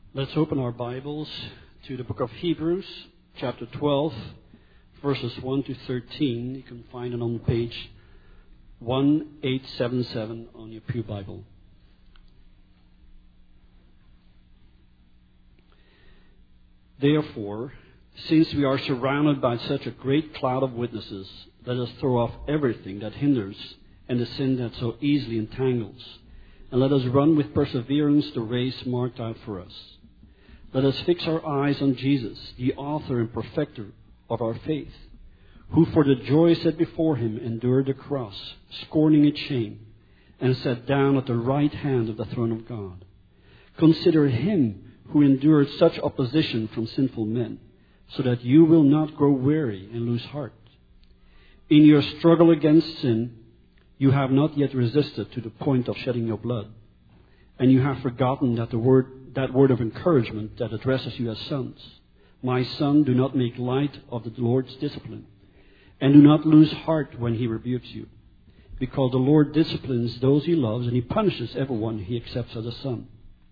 Let's open our Bibles to the book of Hebrews, chapter 12, verses 1 to 13. You can find it on page 1877 on your Pew Bible. Therefore, since we are surrounded by such a great cloud of witnesses, let us throw off everything that hinders and the sin that so easily entangles, and let us run with perseverance the race marked out for us. Let us fix our eyes on Jesus, the author and perfecter of our faith, who for the joy set before him endured the cross, scorning its shame, and sat down at the right hand of the throne of God. Consider him who endured such opposition from sinful men, so that you will not grow weary and lose heart. In your struggle against sin, you have not yet resisted to the point of shedding your blood, and you have forgotten that word of encouragement that addresses you as sons. My son, do not make light of the Lord's discipline, and do not lose heart when he rebukes you, because the Lord disciplines those he loves, and he punishes everyone he accepts as a son.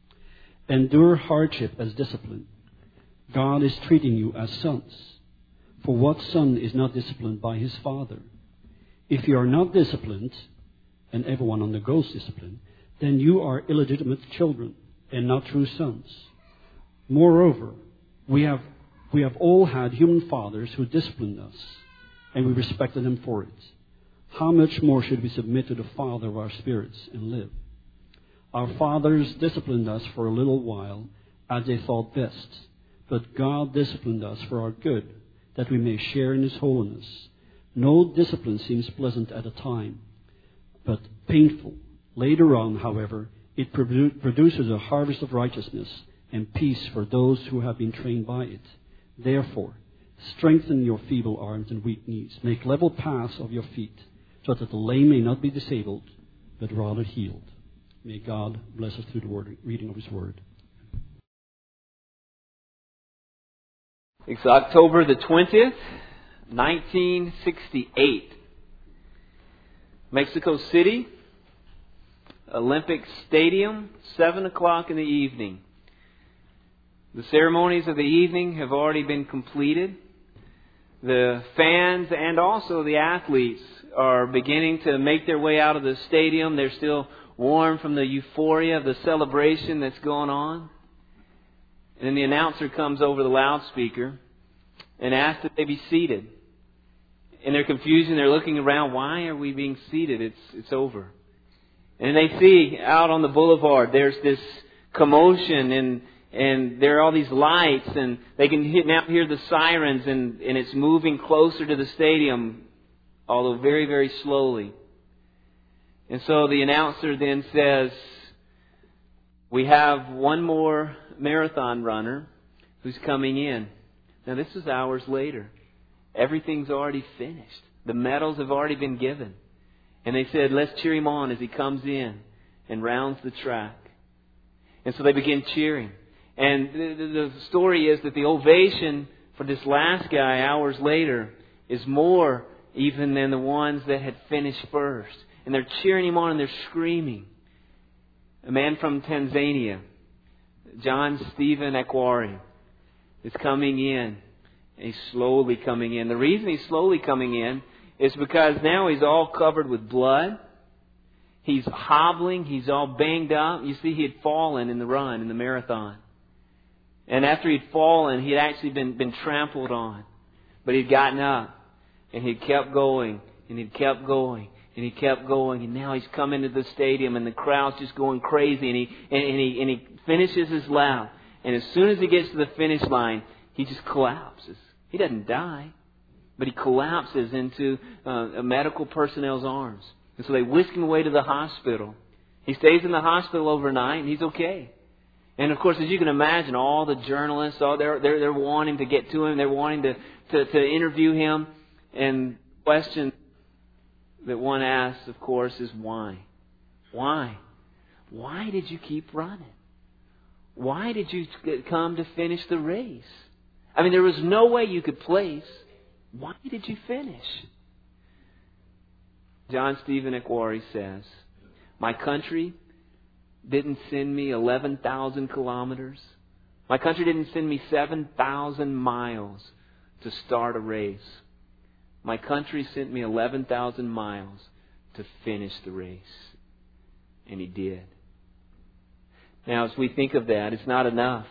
Endure hardship as discipline. God is treating you as sons. For what son is not disciplined by his father? If you are not disciplined, and everyone undergoes discipline, then you are illegitimate children and not true sons. Moreover, we have all had human fathers who disciplined us, and we respected them for it. How much more should we submit to the Father of our spirits and live? Our fathers disciplined us for a little while, as they thought best, but God disciplined us for our good, that we may share in his holiness. No discipline seems pleasant at a time, but painful. Later on, however, it produces a harvest of righteousness and peace for those who have been trained by it. Therefore, strengthen your feeble arms and weak knees. Make level paths of your feet, so that the lame may not be disabled, but rather healed. May God bless us through the reading of his word. It's October the 20th, 1968. Mexico City, Olympic Stadium, 7 o'clock in the evening. The ceremonies of the evening have already been completed. The fans and also the athletes are beginning to make their way out of the stadium. They're still warm from the euphoria of the celebration that's going on. And then the announcer comes over the loudspeaker and asks that they be seated. In their confusion, they're looking around. Why are we being seated? It's over. And they see out on the boulevard, there's this commotion and there are all these lights, and they can now hear the sirens, and it's moving closer to the stadium, although very, very slowly. And so the announcer then says, we have one more marathon runner who's coming in. Now this is hours later. Everything's already finished. The medals have already been given. And they said, let's cheer him on as he comes in and rounds the track. And so they begin cheering. And the story is that the ovation for this last guy hours later is more even than the ones that had finished first. And they're cheering him on and they're screaming. A man from Tanzania, John Stephen Akwari, is coming in. He's slowly coming in. The reason he's slowly coming in is because now he's all covered with blood. He's hobbling. He's all banged up. You see, he had fallen in the run, in the marathon. And after he'd fallen, he'd actually been trampled on. But he'd gotten up. And he'd kept going. And he'd kept going. And he kept going. And now he's come into the stadium. And the crowd's just going crazy. And he finishes his lap. And as soon as he gets to the finish line, he just collapses. He doesn't die. But he collapses into a medical personnel's arms. And so they whisk him away to the hospital. He stays in the hospital overnight, and he's okay. And of course, as you can imagine, all the journalists, they're wanting to get to him. They're wanting to interview him. And the question that one asks, of course, is why? Why? Why did you keep running? Why did you come to finish the race? I mean, there was no way you could place. Why did you finish? John Stephen Akwari says, my country didn't send me 11,000 kilometers My country didn't send me 7,000 miles to start a race. My country sent me 11,000 miles to finish the race. And He did. Now, as we think of that, it's not enough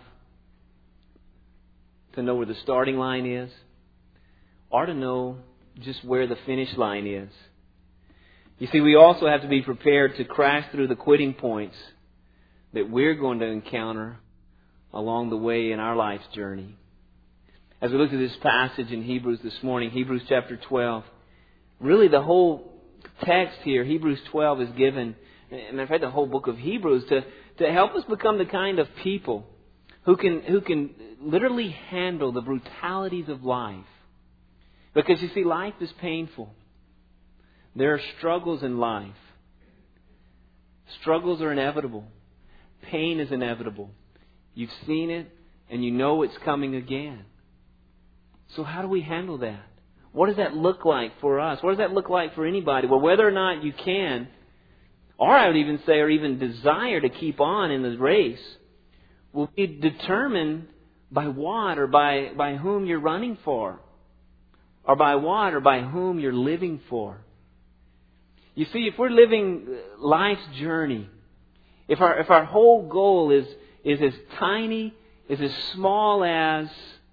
to know where the starting line is or to know just where the finish line is. You see, we also have to be prepared to crash through the quitting points that we're going to encounter along the way in our life's journey. As we look at this passage in Hebrews this morning, Hebrews chapter 12, really the whole text here, Hebrews 12, is given, and I've read the whole book of Hebrews, to help us become the kind of people who can literally handle the brutalities of life. Because you see, life is painful. There are struggles in life. Struggles are inevitable. Pain is inevitable. You've seen it, and you know it's coming again. So how do we handle that? What does that look like for us? What does that look like for anybody? Well, whether or not you can, or I would even say, or even desire to keep on in the race, will be determined by what or by whom you're running for. Or by what or by whom you're living for. You see, if we're living life's journey, if our whole goal is as tiny, is as small as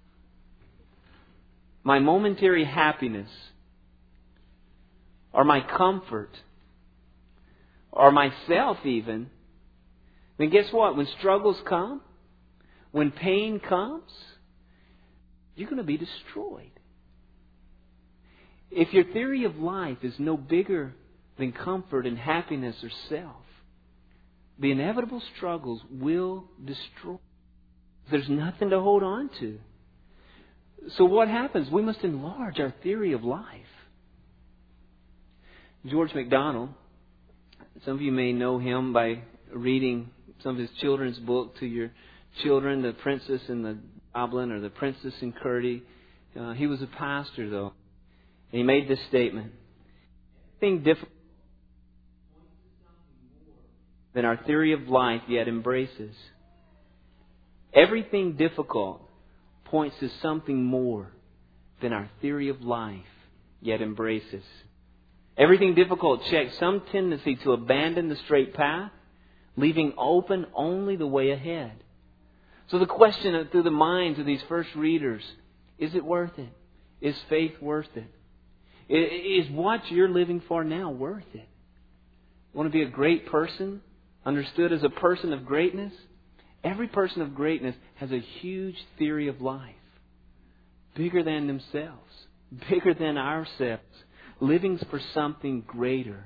my momentary happiness, or my comfort, or myself even, then guess what? When struggles come, when pain comes, you're going to be destroyed. If your theory of life is no bigger than comfort and happiness or self, the inevitable struggles will destroy. There's nothing to hold on to. So what happens? We must enlarge our theory of life. George MacDonald, some of you may know him by reading some of his children's book to your children, The Princess and the Goblin or The Princess and Curdie. He was a pastor, though. And he made this statement: "Everything difficult than our theory of life yet embraces. Everything difficult points to something more than our theory of life yet embraces. Everything difficult checks some tendency to abandon the straight path, leaving open only the way ahead." So the question through the minds of these first readers, is it worth it? Is faith worth it? Is what you're living for now worth it? You want to be a great person, understood as a person of greatness? Every person of greatness has a huge theory of life. Bigger than themselves. Bigger than ourselves. Living for something greater.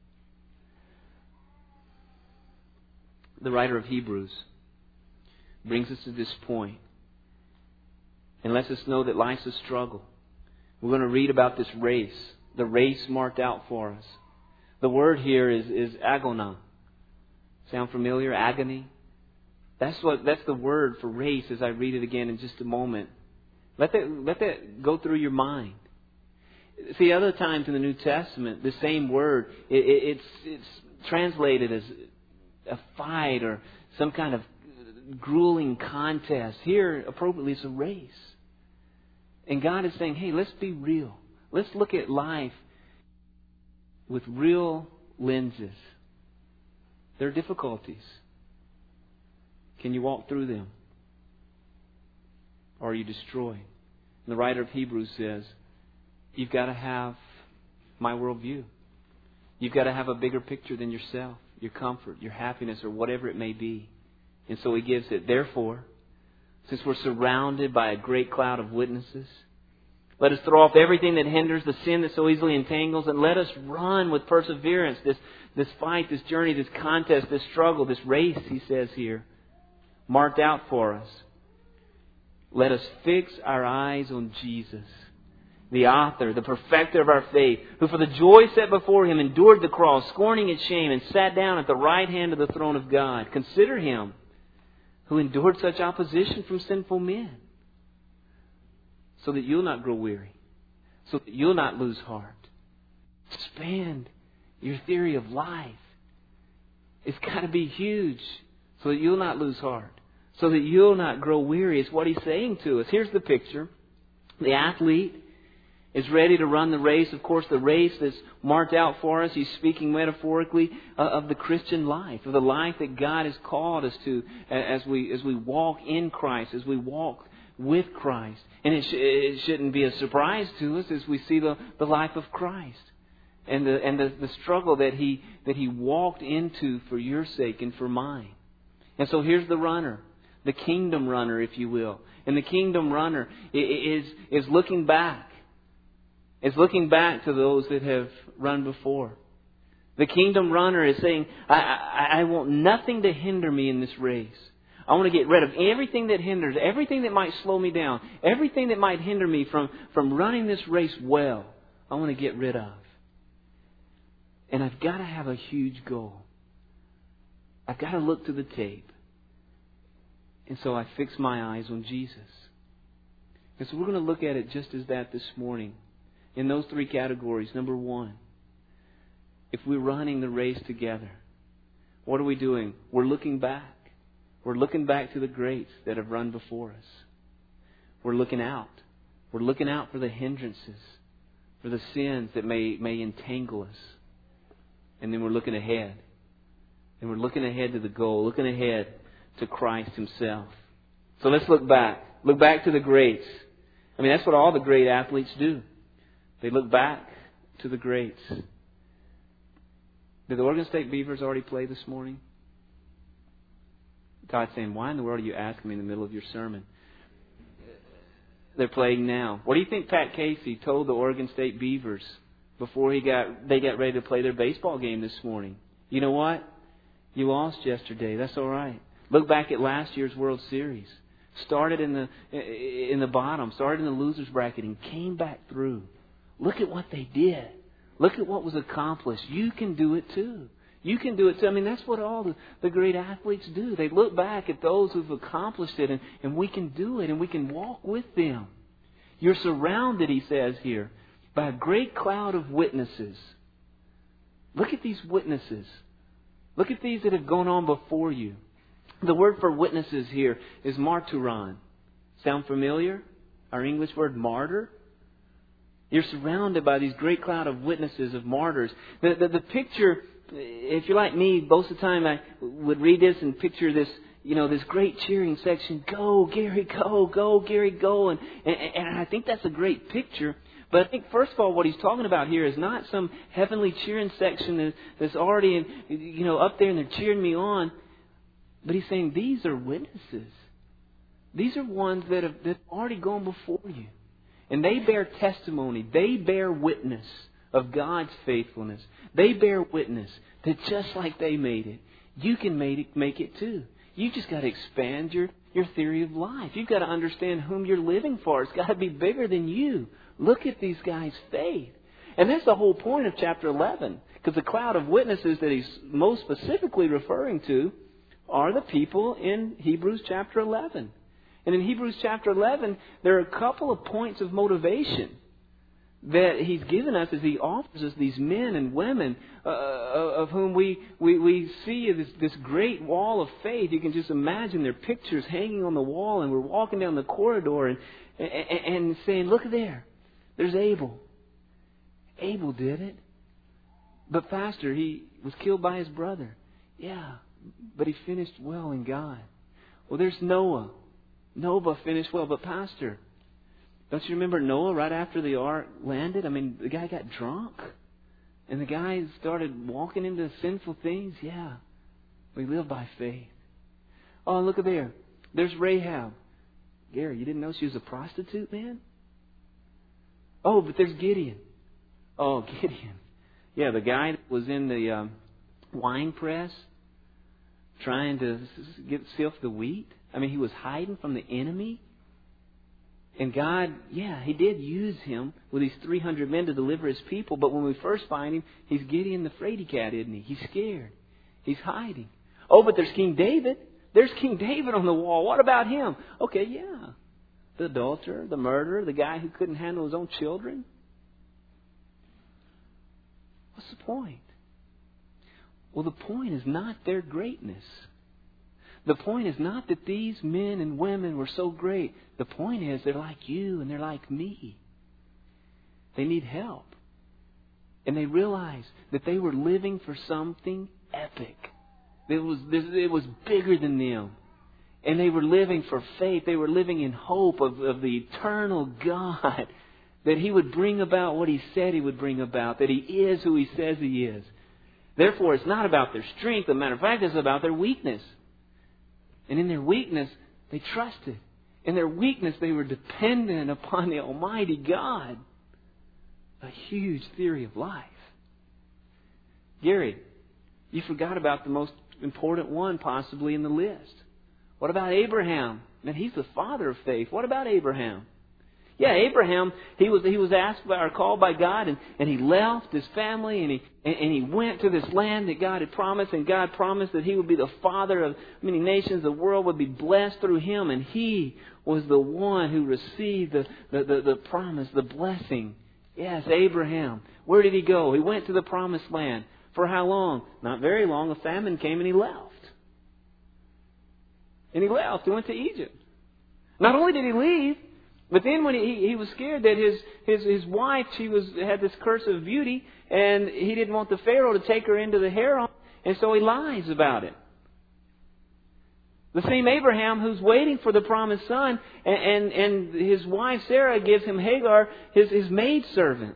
The writer of Hebrews brings us to this point and lets us know that life's a struggle. We're going to read about this race. The race marked out for us. The word here is agonon. Sound familiar? Agony? That's the word for race as I read it again in just a moment. Let that go through your mind. See, other times in the New Testament, the same word, it's translated as a fight or some kind of grueling contest. Here, appropriately, it's a race. And God is saying, hey, let's be real. Let's look at life with real lenses. There are difficulties. Can you walk through them? Or are you destroyed? And the writer of Hebrews says, you've got to have my worldview. You've got to have a bigger picture than yourself, your comfort, your happiness, or whatever it may be. And so he gives it. Therefore, since we're surrounded by a great cloud of witnesses, let us throw off everything that hinders, the sin that so easily entangles, and let us run with perseverance this fight, this journey, this contest, this struggle, this race, he says here, marked out for us. Let us fix our eyes on Jesus, the author, the perfecter of our faith, who for the joy set before Him endured the cross, scorning its shame, and sat down at the right hand of the throne of God. Consider Him who endured such opposition from sinful men, so that you'll not grow weary, so that you'll not lose heart. Expand your theory of life. It's got to be huge, so that you'll not lose heart, so that you'll not grow weary. It's what He's saying to us. Here's the picture. The athlete is ready to run the race. Of course, the race that's marked out for us, He's speaking metaphorically of the Christian life, of the life that God has called us to as we walk in Christ, as we walk with Christ. And it shouldn't be a surprise to us as we see the life of Christ and the struggle that He walked into for your sake and for mine. And so here's the runner, the kingdom runner, if you will. And the kingdom runner is looking back. It's looking back to those that have run before. The kingdom runner is saying, I want nothing to hinder me in this race. I want to get rid of everything that hinders, everything that might slow me down, everything that might hinder me from running this race well. I want to get rid of. And I've got to have a huge goal. I've got to look to the tape. And so I fix my eyes on Jesus. And so we're going to look at it just as that this morning. In those three categories. Number one, if we're running the race together, what are we doing? We're looking back. We're looking back to the greats that have run before us. We're looking out. We're looking out for the hindrances, for the sins that may entangle us. And then we're looking ahead. And we're looking ahead to the goal, looking ahead to Christ Himself. So let's look back. Look back to the greats. I mean, that's what all the great athletes do. They look back to the greats. Did the Oregon State Beavers already play this morning? God's saying, why in the world are you asking me in the middle of your sermon? They're playing now. What do you think Pat Casey told the Oregon State Beavers before they got ready to play their baseball game this morning? You know what? You lost yesterday. That's all right. Look back at last year's World Series. Started in the bottom, started in the losers bracket, and came back through. Look at what they did. Look at what was accomplished. You can do it too. You can do it too. I mean, that's what all the great athletes do. They look back at those who've accomplished it, and we can do it, and we can walk with them. You're surrounded, he says here, by a great cloud of witnesses. Look at these witnesses. Look at these that have gone on before you. The word for witnesses here is martyron. Sound familiar? Our English word martyr? You're surrounded by these great cloud of witnesses, of martyrs. The picture, if you're like me, most of the time I would read this and picture this, this great cheering section. Go, Gary, go. Go, Gary, go. And I think that's a great picture. But I think, first of all, what he's talking about here is not some heavenly cheering section that's already up there and they're cheering me on. But he's saying these are witnesses. These are ones that have already gone before you. And they bear testimony. They bear witness of God's faithfulness. They bear witness that just like they made it, you can make it too. You just got to expand your theory of life. You've got to understand whom you're living for. It's got to be bigger than you. Look at these guys' faith. And that's the whole point of chapter 11. Because the cloud of witnesses that he's most specifically referring to are the people in Hebrews chapter 11. And in Hebrews chapter 11, there are a couple of points of motivation that he's given us as he offers us these men and women of whom we see this great wall of faith. You can just imagine their pictures hanging on the wall, and we're walking down the corridor and saying, look there, there's Abel. Abel did it. But Pastor, he was killed by his brother. Yeah, but he finished well in God. Well, there's Noah. Noah finished well, but Pastor, don't you remember Noah right after the ark landed? I mean, the guy got drunk. And the guy started walking into sinful things. Yeah, we live by faith. Oh, look at there. There's Rahab. Gary, you didn't know she was a prostitute, man? Oh, but there's Gideon. Oh, Gideon. Yeah, the guy that was in the wine press trying to sift the wheat. I mean, he was hiding from the enemy. And God, yeah, He did use him with these 300 men to deliver His people. But when we first find him, he's Gideon the fraidy cat, isn't he? He's scared. He's hiding. Oh, but there's King David. There's King David on the wall. What about him? Okay, yeah. The adulterer, the murderer, the guy who couldn't handle his own children. What's the point? Well, the point is not their greatness. The point is not that these men and women were so great. The point is they're like you and they're like me. They need help. And they realized that they were living for something epic. It was bigger than them. And they were living for faith. They were living in hope of the eternal God. That He would bring about what He said He would bring about. That He is who He says He is. Therefore, it's not about their strength. As a matter of fact, it's about their weakness. And in their weakness, they trusted. In their weakness, they were dependent upon the Almighty God. A huge theory of life. Gary, you forgot about the most important one possibly in the list. What about Abraham? Man, he's the father of faith. What about Abraham? Yeah, Abraham, he was asked by or called by God, and he left his family, and he went to this land that God had promised, and God promised that he would be the father of many nations. The world would be blessed through him, and he was the one who received the promise, the blessing. Yes, Abraham. Where did he go? He went to the promised land. For how long? Not very long. A famine came and he left. And he left. He went to Egypt. Not only did he leave, but then when he was scared that his wife, had this curse of beauty, and he didn't want the Pharaoh to take her into the harem, and so he lies about it. The same Abraham who's waiting for the promised son, and his wife Sarah gives him Hagar, his maidservant.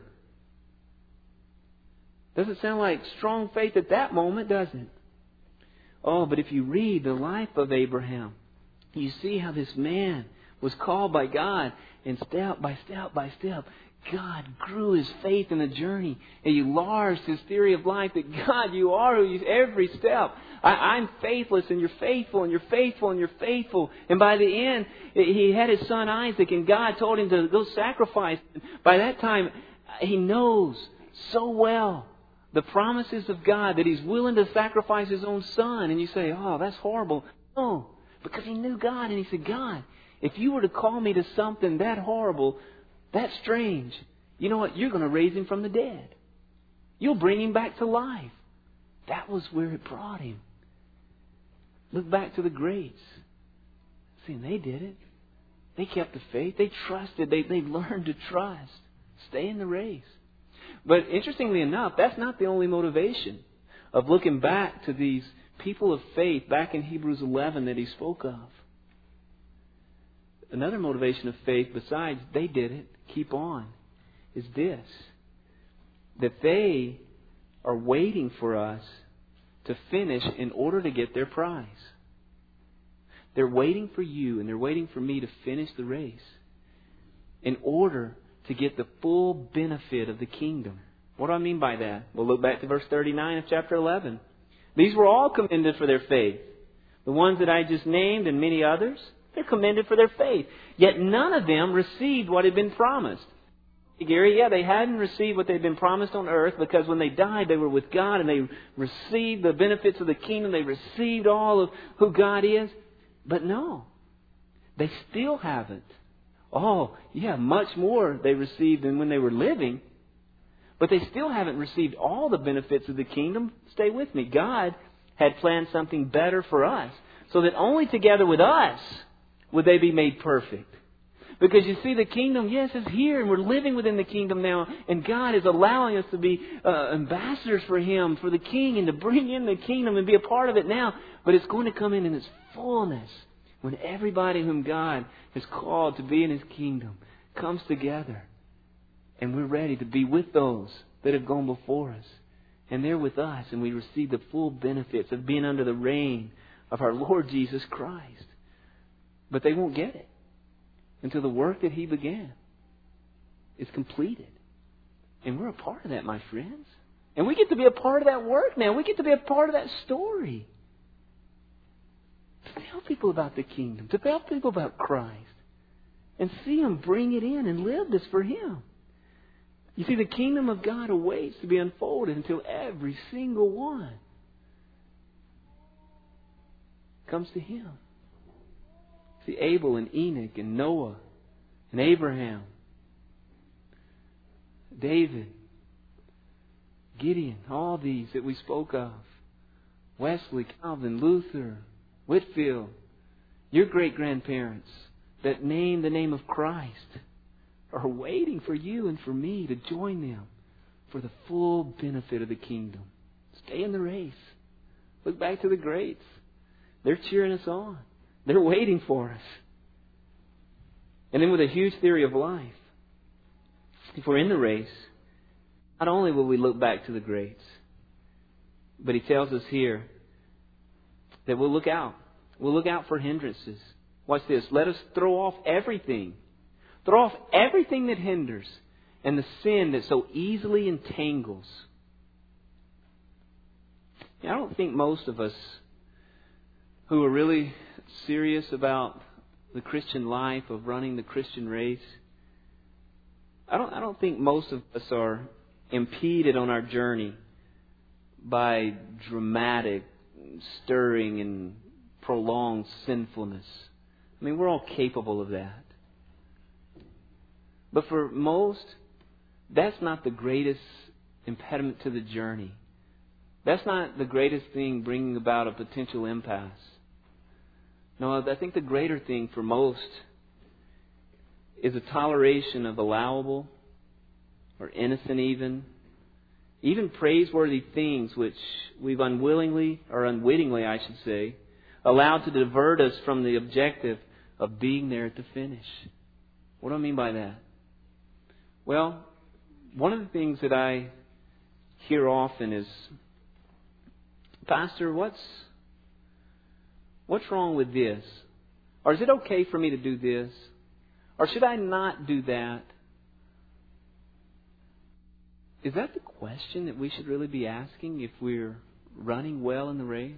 Doesn't sound like strong faith at that moment, does it? Oh, but if you read the life of Abraham, you see how this man was called by God, and step by step by step, God grew his faith in the journey. And he enlarged his theory of life that God, you are who you every step. I'm faithless, and you're faithful, and you're faithful, and you're faithful. And by the end, he had his son Isaac, and God told him to go sacrifice. By that time, he knows so well the promises of God that he's willing to sacrifice his own son. And you say, oh, that's horrible. No, because he knew God, and he said, God, if you were to call me to something that horrible, that strange, you know what? You're going to raise him from the dead. You'll bring him back to life. That was where it brought him. Look back to the greats. See, they did it. They kept the faith. They trusted. They learned to trust. Stay in the race. But interestingly enough, that's not the only motivation of looking back to these people of faith back in Hebrews 11 that he spoke of. Another motivation of faith besides they did it, keep on, is this. That they are waiting for us to finish in order to get their prize. They're waiting for you and they're waiting for me to finish the race in order to get the full benefit of the kingdom. What do I mean by that? We'll look back to verse 39 of chapter 11. These were all commended for their faith. The ones that I just named and many others, they're commended for their faith. Yet none of them received what had been promised. Gary, yeah, they hadn't received what they'd been promised on earth because when they died, they were with God and they received the benefits of the kingdom. They received all of who God is. But no, they still haven't. Oh, yeah, much more they received than when they were living. But they still haven't received all the benefits of the kingdom. Stay with me. God had planned something better for us so that only together with us would they be made perfect. Because you see, the kingdom, yes, is here, and we're living within the kingdom now, and God is allowing us to be ambassadors for Him, for the King, and to bring in the kingdom and be a part of it now. But it's going to come in its fullness when everybody whom God has called to be in His kingdom comes together, and we're ready to be with those that have gone before us. And they're with us, and we receive the full benefits of being under the reign of our Lord Jesus Christ. But they won't get it until the work that He began is completed. And we're a part of that, my friends. And we get to be a part of that work now. We get to be a part of that story. To tell people about the kingdom. To tell people about Christ. And see Him bring it in and live this for Him. You see, the kingdom of God awaits to be unfolded until every single one comes to Him. See, Abel and Enoch and Noah and Abraham, David, Gideon, all these that we spoke of, Wesley, Calvin, Luther, Whitfield, your great-grandparents that name the name of Christ are waiting for you and for me to join them for the full benefit of the kingdom. Stay in the race. Look back to the greats. They're cheering us on. They're waiting for us. And then with a huge theory of life, if we're in the race, not only will we look back to the greats, but he tells us here that we'll look out. We'll look out for hindrances. Watch this. Let us throw off everything. Throw off everything that hinders and the sin that so easily entangles. I don't think most of us who are really serious about the Christian life, of running the Christian race, I don't think most of us are impeded on our journey by dramatic, stirring, and prolonged sinfulness. I mean, we're all capable of that. But for most, that's not the greatest impediment to the journey. That's not the greatest thing bringing about a potential impasse. No, I think the greater thing for most is a toleration of allowable or innocent even praiseworthy things which we've unwillingly or unwittingly, I should say, allowed to divert us from the objective of being there at the finish. What do I mean by that? Well, one of the things that I hear often is, Pastor, what's wrong with this? Or is it okay for me to do this? Or should I not do that? Is that the question that we should really be asking if we're running well in the race?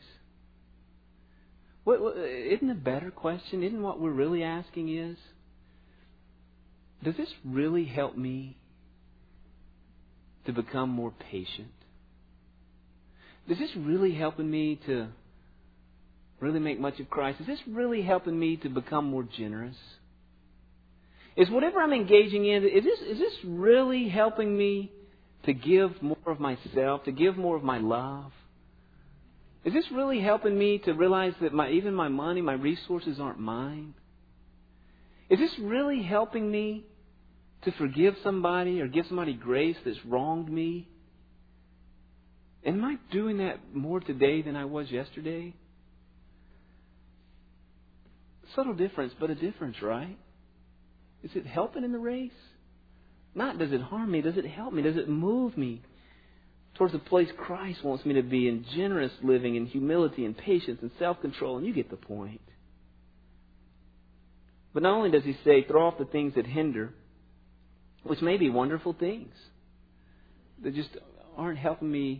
Isn't a better question? Isn't what we're really asking is, does this really help me to become more patient? Is this really helping me to really make much of Christ? Is this really helping me to become more generous? Is whatever I'm engaging in, is this really helping me to give more of myself, to give more of my love? Is this really helping me to realize that even my money, my resources aren't mine? Is this really helping me to forgive somebody or give somebody grace that's wronged me? Am I doing that more today than I was yesterday? Subtle difference, but a difference, right? Is it helping in the race? Not does it harm me, does it help me? Does it move me towards the place Christ wants me to be in generous living and humility and patience and self-control? And you get the point. But not only does he say, throw off the things that hinder, which may be wonderful things that just aren't helping me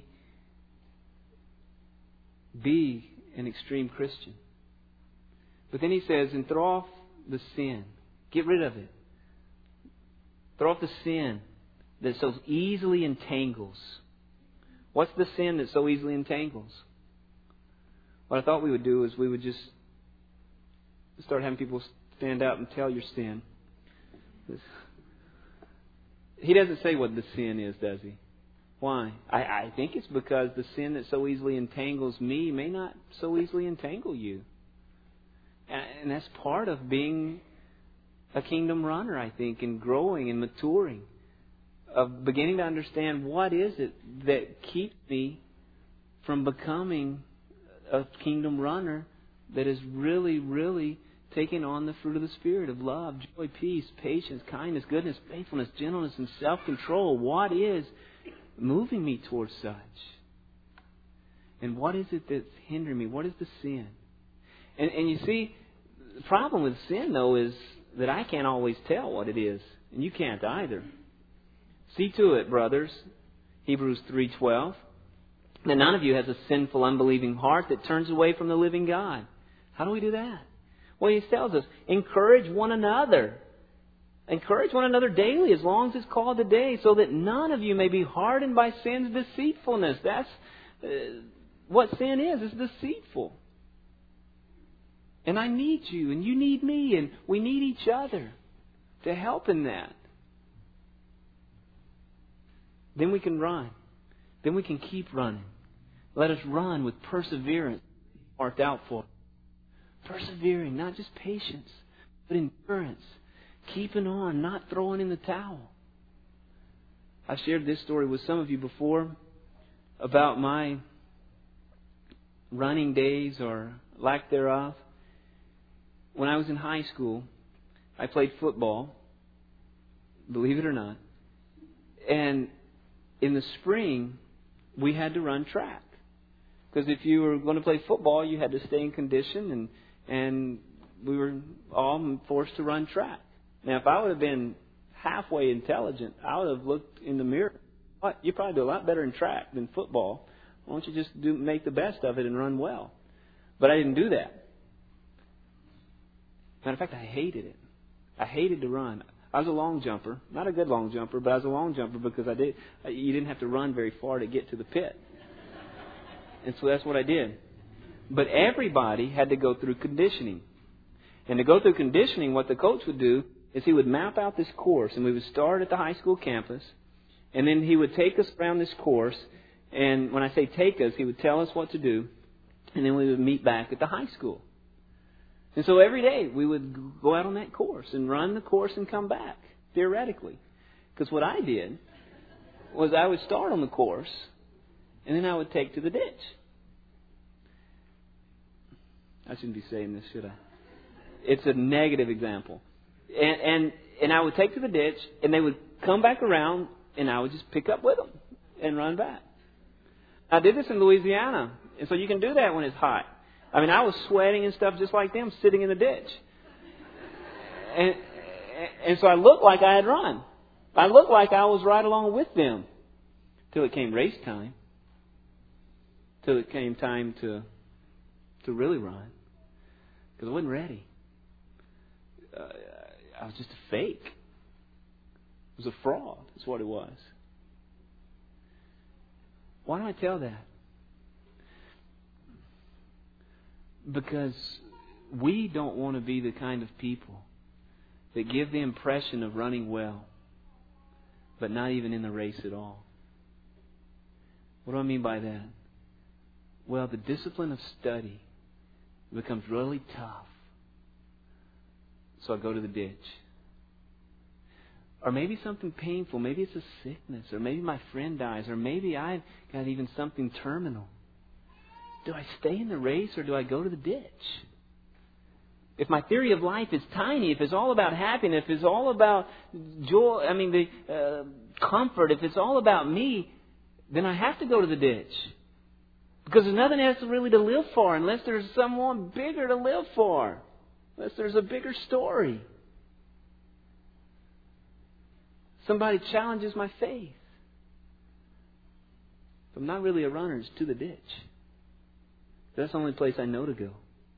be an extreme Christian. But then he says, and throw off the sin. Get rid of it. Throw off the sin that so easily entangles. What's the sin that so easily entangles? What I thought we would do is we would just start having people stand out and tell your sin. He doesn't say what the sin is, does he? Why? I think it's because the sin that so easily entangles me may not so easily entangle you. And that's part of being a kingdom runner, I think, and growing and maturing. Of beginning to understand what is it that keeps me from becoming a kingdom runner that is really, really taking on the fruit of the Spirit of love, joy, peace, patience, kindness, goodness, faithfulness, gentleness, and self-control. What is moving me towards such? And what is it that's hindering me? What is the sin? And you see, the problem with sin, though, is that I can't always tell what it is. And you can't either. See to it, brothers, Hebrews 3:12, that none of you has a sinful, unbelieving heart that turns away from the living God. How do we do that? Well, he tells us, encourage one another. Encourage one another daily, as long as it's called today, so that none of you may be hardened by sin's deceitfulness. That's what sin is. It's deceitful. And I need you, and you need me, and we need each other to help in that. Then we can run. Then we can keep running. Let us run with perseverance marked out for us. Persevering, not just patience, but endurance. Keeping on, not throwing in the towel. I've shared this story with some of you before about my running days or lack thereof. When I was in high school, I played football, believe it or not. And in the spring, we had to run track. Because if you were going to play football, you had to stay in condition, and we were all forced to run track. Now, if I would have been halfway intelligent, I would have looked in the mirror. You probably do a lot better in track than football. Why don't you just make the best of it and run well? But I didn't do that. Matter of fact, I hated it. I hated to run. I was a long jumper. Not a good long jumper, but I was a long jumper because you didn't have to run very far to get to the pit. And so that's what I did. But everybody had to go through conditioning. And to go through conditioning, what the coach would do is he would map out this course. And we would start at the high school campus. And then he would take us around this course. And when I say take us, he would tell us what to do. And then we would meet back at the high school. And so every day we would go out on that course and run the course and come back, theoretically. Because what I did was I would start on the course and then I would take to the ditch. I shouldn't be saying this, should I? It's a negative example. And I would take to the ditch and they would come back around and I would just pick up with them and run back. I did this in Louisiana. And so you can do that when it's hot. I mean, I was sweating and stuff just like them, sitting in the ditch. And so I looked like I had run. I looked like I was right along with them. Till it came race time. Till it came time to really run. Because I wasn't ready. I was just a fake. It was a fraud. That's what it was. Why do I tell that? Because we don't want to be the kind of people that give the impression of running well, but not even in the race at all. What do I mean by that? Well, the discipline of study becomes really tough. So I go to the ditch. Or maybe something painful. Maybe it's a sickness. Or maybe my friend dies. Or maybe I've got even something terminal. Do I stay in the race or do I go to the ditch? If my theory of life is tiny, if it's all about happiness, if it's all about joy, comfort, if it's all about me, then I have to go to the ditch. Because there's nothing else really to live for unless there's someone bigger to live for. Unless there's a bigger story. Somebody challenges my faith. If I'm not really a runner, it's to the ditch. That's the only place I know to go.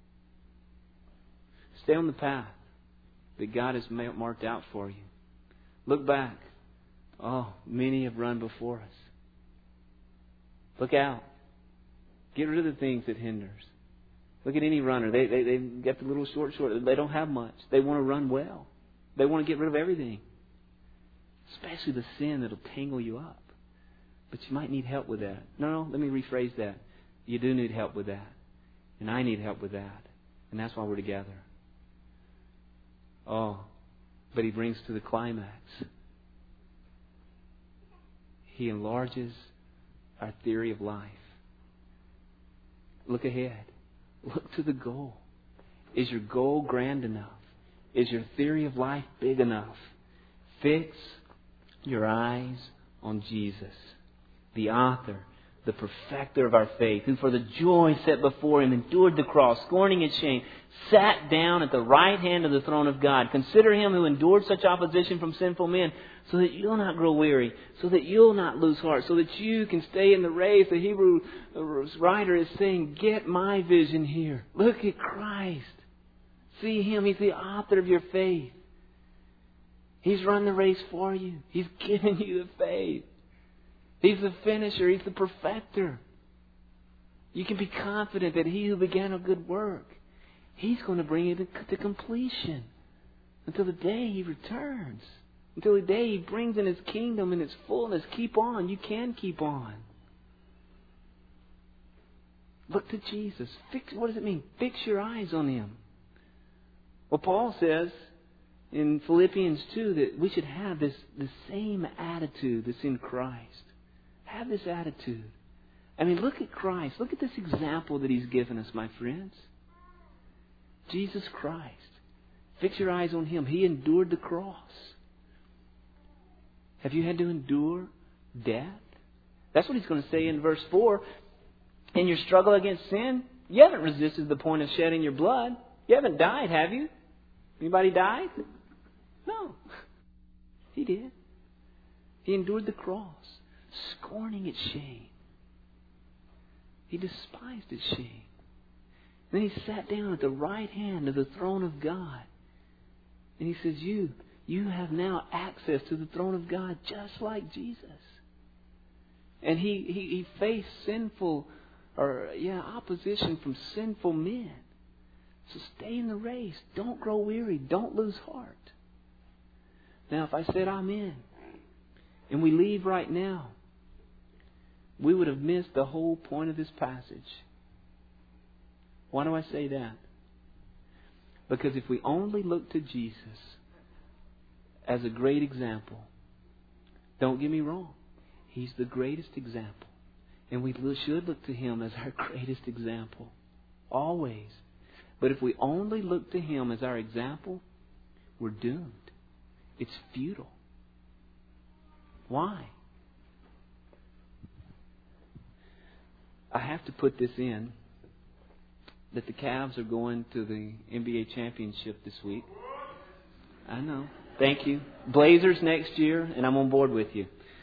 Stay on the path that God has marked out for you. Look back. Oh, many have run before us. Look out. Get rid of the things that hinders. Look at any runner. They get the little short. They don't have much. They want to run well. They want to get rid of everything. Especially the sin that will tangle you up. But you might need help with that. No, let me rephrase that. You do need help with that. And I need help with that. And that's why we're together. Oh, but He brings to the climax. He enlarges our theory of life. Look ahead. Look to the goal. Is your goal grand enough? Is your theory of life big enough? Fix your eyes on Jesus, the author, the perfecter of our faith, who for the joy set before Him endured the cross, scorning its shame, sat down at the right hand of the throne of God. Consider Him who endured such opposition from sinful men, so that you'll not grow weary, so that you'll not lose heart, so that you can stay in the race. The Hebrew writer is saying, get my vision here. Look at Christ. See Him. He's the author of your faith. He's run the race for you. He's given you the faith. He's the finisher. He's the perfecter. You can be confident that He who began a good work, He's going to bring it to completion until the day He returns. Until the day He brings in His kingdom in its fullness. Keep on. You can keep on. Look to Jesus. What does it mean? Fix your eyes on Him. Well, Paul says in Philippians 2 that we should have the same attitude that's in Christ. Have this attitude. I mean, look at Christ. Look at this example that He's given us, my friends. Jesus Christ. Fix your eyes on Him. He endured the cross. Have you had to endure death? That's what He's going to say in verse 4. In your struggle against sin, you haven't resisted the point of shedding your blood. You haven't died, have you? Anybody died? No. He did. He endured the cross, scorning its shame. He despised its shame. Then He sat down at the right hand of the throne of God. And He says, you have now access to the throne of God just like Jesus. And He faced opposition from sinful men. So stay in the race. Don't grow weary. Don't lose heart. Now, if I said amen, and we leave right now, we would have missed the whole point of this passage. Why do I say that? Because if we only look to Jesus as a great example, don't get me wrong, He's the greatest example. And we should look to Him as our greatest example. Always. But if we only look to Him as our example, we're doomed. It's futile. Why? I have to put this in, that the Cavs are going to the NBA championship this week. I know. Thank you. Blazers next year, and I'm on board with you.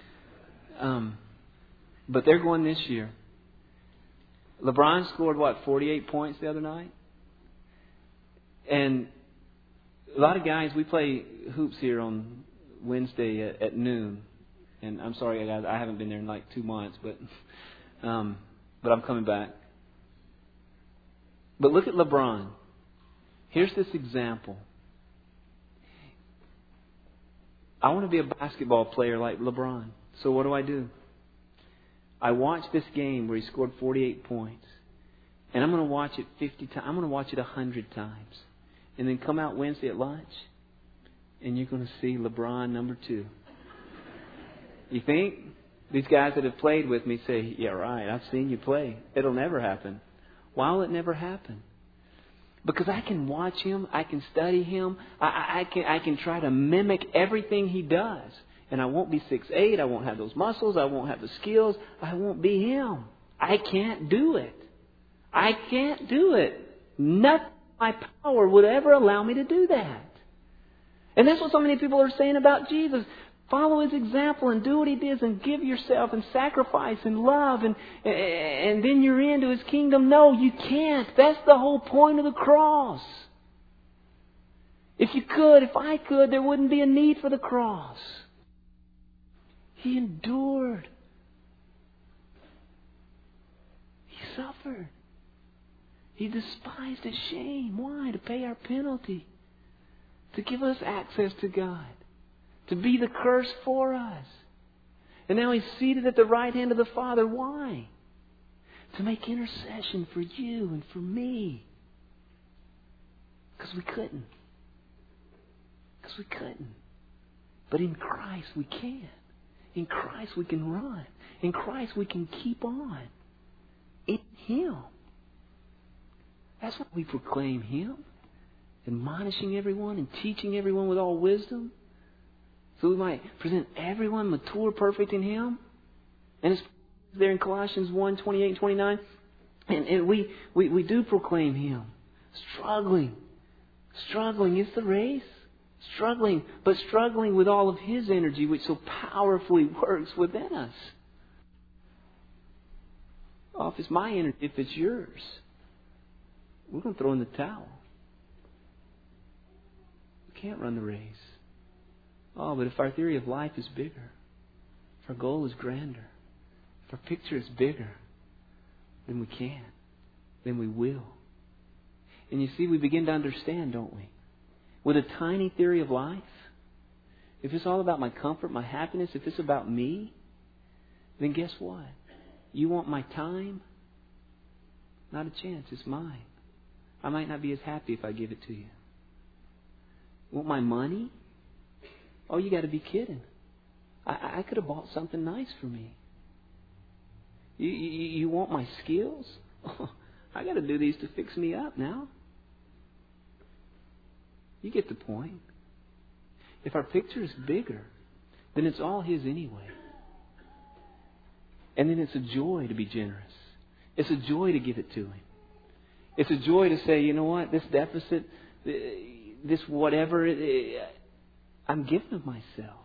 But they're going this year. LeBron scored, 48 points the other night? And a lot of guys, we play hoops here on Wednesday at noon. And I'm sorry, guys, I haven't been there in like 2 months, but I'm coming back. But look at LeBron. Here's this example. I want to be a basketball player like LeBron. So what do? I watch this game where he scored 48 points. And I'm going to watch it 50 times. I'm going to watch it 100 times. And then come out Wednesday at lunch, and you're going to see LeBron number 2. You think? These guys that have played with me say, yeah, right, I've seen you play. It'll never happen. Why will it never happen? Because I can watch him. I can study him. I can try to mimic everything he does. And I won't be 6'8". I won't have those muscles. I won't have the skills. I won't be him. I can't do it. I can't do it. Nothing in my power would ever allow me to do that. And that's what so many people are saying about Jesus. Follow His example and do what He did and give yourself and sacrifice and love and then you're into His kingdom. No, you can't. That's the whole point of the cross. If I could, there wouldn't be a need for the cross. He endured. He suffered. He despised His shame. Why? To pay our penalty. To give us access to God. To be the curse for us. And now He's seated at the right hand of the Father. Why? To make intercession for you and for me. Because we couldn't. But in Christ we can. In Christ we can run. In Christ we can keep on. In Him. That's why we proclaim Him. Admonishing everyone and teaching everyone with all wisdom. So we might present everyone mature, perfect in Him. And it's there in Colossians 1, 28 and 29. And we do proclaim Him. Struggling is the race. But struggling with all of His energy, which so powerfully works within us. Oh, if it's my energy, if it's yours, we're going to throw in the towel. We can't run the race. Oh, but if our theory of life is bigger, if our goal is grander, if our picture is bigger, then we can. Then we will. And you see, we begin to understand, don't we? With a tiny theory of life, if it's all about my comfort, my happiness, if it's about me, then guess what? You want my time? Not a chance. It's mine. I might not be as happy if I give it to you. Want my money? Oh, you got to be kidding. I could have bought something nice for me. You want my skills? Oh, I got to do these to fix me up now. You get the point. If our picture is bigger, then it's all His anyway. And then it's a joy to be generous. It's a joy to give it to Him. It's a joy to say, you know what, this deficit, this whatever, I'm giving of myself.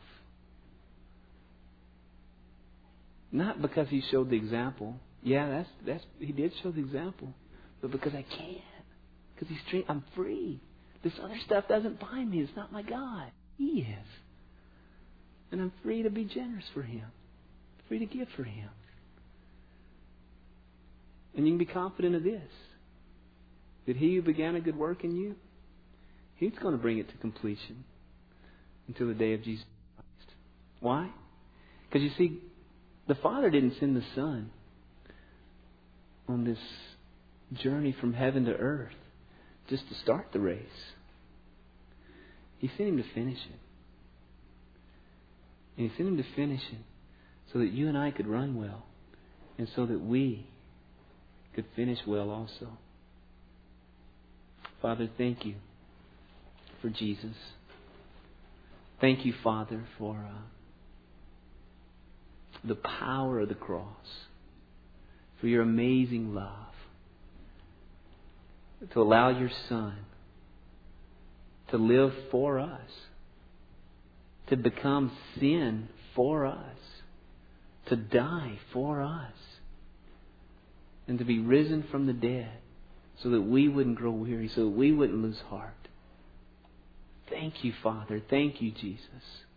Not because He showed the example. Yeah, He did show the example. But because I can. Because I'm free. This other stuff doesn't bind me. It's not my God. He is. And I'm free to be generous for Him. Free to give for Him. And you can be confident of this. That He who began a good work in you, He's going to bring it to completion until the day of Jesus Christ. Why? Because you see, the Father didn't send the Son on this journey from heaven to earth just to start the race. He sent Him to finish it. And He sent Him to finish it so that you and I could run well and so that we could finish well also. Father, thank You for Jesus. Thank You, Father, for the power of the cross, for Your amazing love, to allow Your Son to live for us, to become sin for us, to die for us, and to be risen from the dead so that we wouldn't grow weary, so that we wouldn't lose heart. Thank You, Father. Thank You, Jesus.